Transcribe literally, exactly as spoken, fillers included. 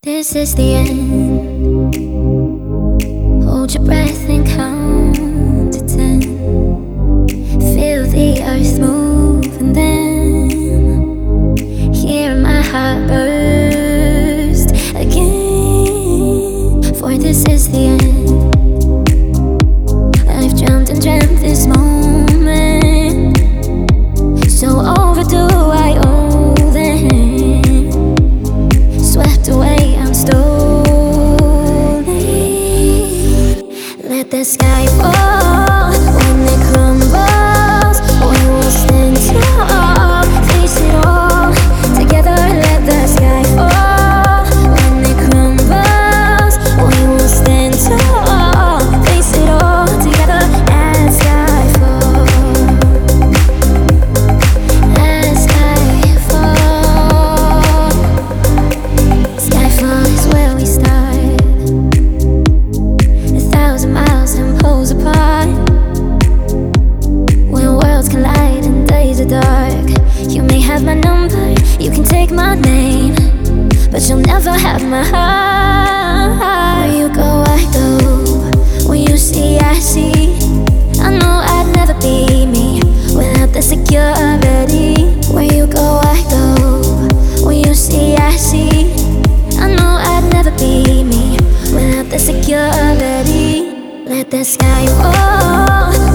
This is the end. Hold your breath and count to ten. Feel the earth move and then hear my heart burst again. For this is the end. I've dreamt and dreamt this moment, so overdue I owe them. Swept away, I'm stolen. Let the sky fall. When it crumbles, we will stand tall. Face it all together. Let the sky fall. When it crumbles, we will stand tall. Face it all together as sky falls. As sky falls. Skyfall is where we start. A thousand miles and poles apart. When worlds collide and days are dark. You may have my number, you can take my name, but you'll never have my heart. Where you go, I go. When you see, I see. I know I'd never be me without the security. Where you go, I go. When you see, I see. I know I'd never be me without the security. Let the sky fall.